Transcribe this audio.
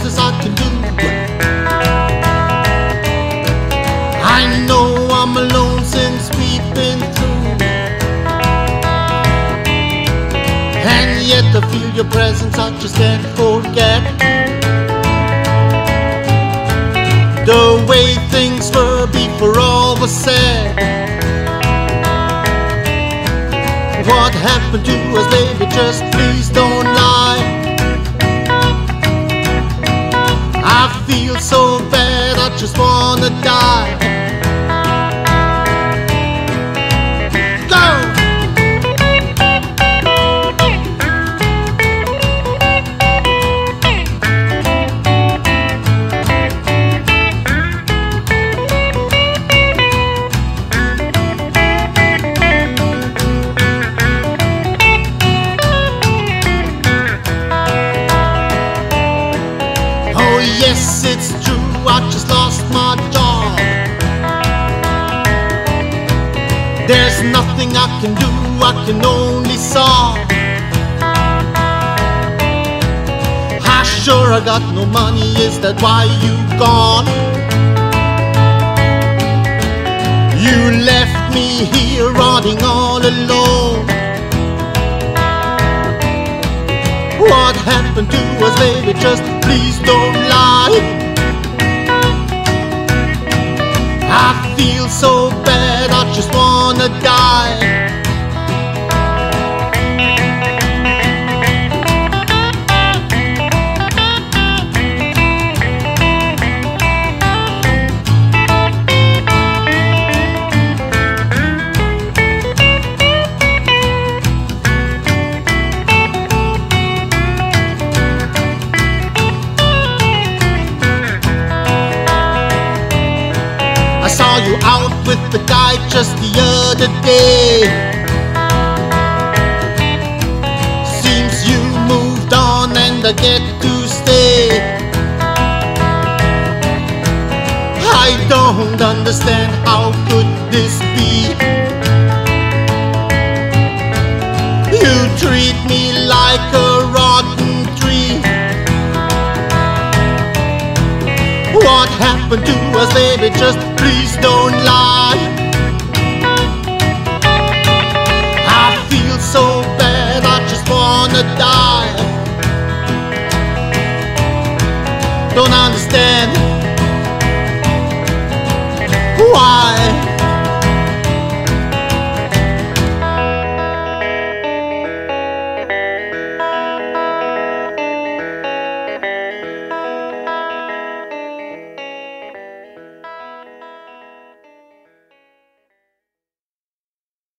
nicest I can do. I know I'm alone since we've been through, and yet to feel your presence I just can't forget. The way things were before all was said. What happened to us, baby, just please don't lie. I feel so bad, I just wanna die. Yes, it's true, I just lost my job. There's nothing I can do, I can only solve. Sure, I got no money, is that why you gone? You left me here rotting all alone. What happened to us, baby, just please don't lie. I feel so bad, I just wanna die. I saw you out with the guy just the other day. Seems you moved on and I get to stay. I don't understand, how could this be? You treat me like a rotten tree. What happened to us, baby, just please don't lie. I feel so bad, I just wanna die. Don't understand.